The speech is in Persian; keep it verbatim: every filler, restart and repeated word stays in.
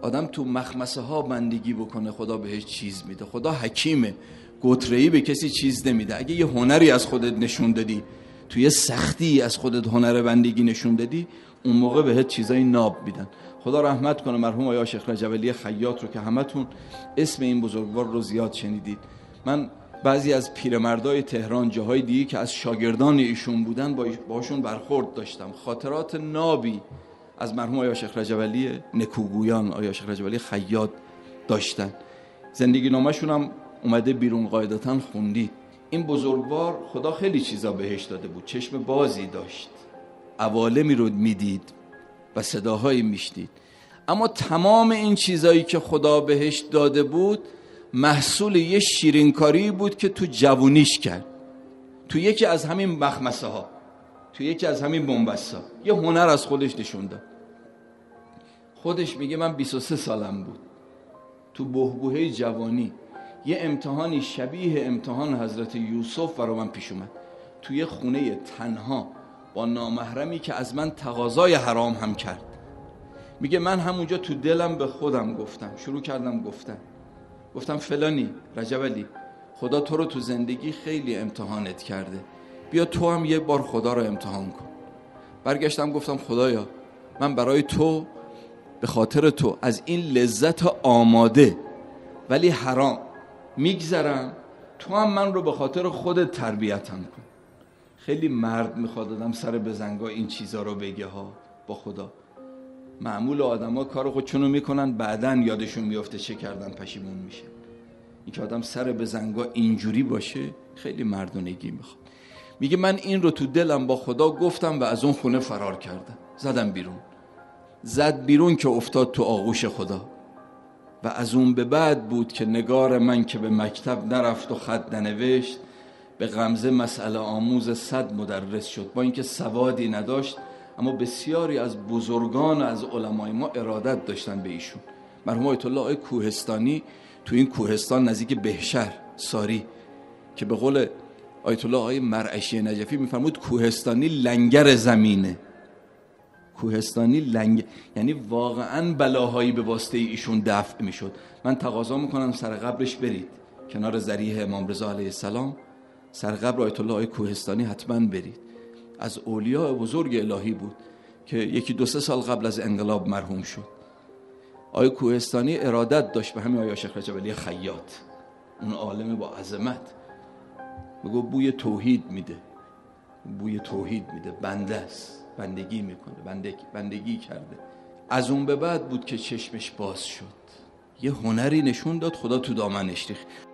آدم تو مخمسه ها بندگی بکنه خدا بهش چیز میده. خدا حکیمه، گتره‌ای به کسی چیز نمیده. اگه یه هنری از خودت نشون دادی، توی سختی از خودت هنر بندگی نشون دادی، اون موقع بهت چیزای ناب میدن. خدا رحمت کنه مرحوم آقای شیخ رجب علی خیاط رو که همتون اسم این بزرگوار رو زیاد شنیدید. من بعضی از پیرمردای تهران جاهای دیگه که از شاگردان ایشون بودن باشون برخورد داشتم. خاطرات نابی از مرحوم آقای شیخ رجب علی نکوگویان، آقای شیخ رجب علی خیاط داشتن. زندگی نامه‌شون هم اومده بیرون، قاعدتاً خوندید. این بزرگوار خدا خیلی چیزا بهش داده بود، چشم بازی داشت، عوالمی رو میدید و صداهایی میشنید، اما تمام این چیزایی که خدا بهش داده بود محصول یه شیرینکاری بود که تو جوونیش کرد. تو یکی از همین مخمسه ها، تو یکی از همین بنبستا یه هنر از خودش نشون داد. خودش میگه من بیست و سه سالم بود، تو بحبوحه جوانی یه امتحانی شبیه امتحان حضرت یوسف برای من پیش اومد. توی خونه تنها با نامحرمی که از من تقاضای حرام هم کرد. میگه من همونجا تو دلم به خودم گفتم، شروع کردم گفتم گفتم فلانی رجب علی، خدا تو رو تو زندگی خیلی امتحانت کرده، بیا تو هم یه بار خدا رو امتحان کن. برگشتم گفتم خدایا من برای تو، به خاطر تو از این لذت آماده ولی حرام میگذرم، تو هم من رو به خاطر خودت تربیتم کن. خیلی مرد میخواد آدم سر بزنگا این چیزا رو بگه ها. با خدا معمول آدم ها کار خودشونو میکنن، بعدن یادشون میفته چه کردن، پشیمون میشه. این که آدم سر بزنگا اینجوری باشه خیلی مردونگی میخواد. میگه من این رو تو دلم با خدا گفتم و از اون خونه فرار کردم، زدم بیرون. زد بیرون که افتاد تو آغوش خدا. و از اون به بعد بود که نگار من که به مکتب نرفت و خط ننوشت، به غمزه مسئله آموز صد مدرس شد. با اینکه سوادی نداشت اما بسیاری از بزرگان از علمای ما ارادت داشتن به ایشون. مرحوم آیت الله آقای کوهستانی تو این کوهستان نزدیک بهشهر ساری که به قول آیت الله آقای مرعشی نجفی میفرمود کوهستانی لنگر زمینه. کوهستانی لنگ، یعنی واقعا بلاهایی به واسطه ایشون دفع میشد. من تقاضا میکنم سر قبرش برید، کنار ذریح امام رضا علیه السلام، سر قبر آیت الله آقای کوهستانی حتما برید. از اولیاء بزرگ الهی بود که یکی دو سه سال قبل از انقلاب مرحوم شد. آقای کوهستانی ارادت داشت به همین آقای شیخ رجب علی خیاط، اون عالم با عظمت. بگو بوی توحید میده، بوی توحید میده، بنده است، بندگی میکنه، بندگی, بندگی کرده. از اون به بعد بود که چشمش باز شد، یه هنری نشون داد، خدا تو دامنش ریخت.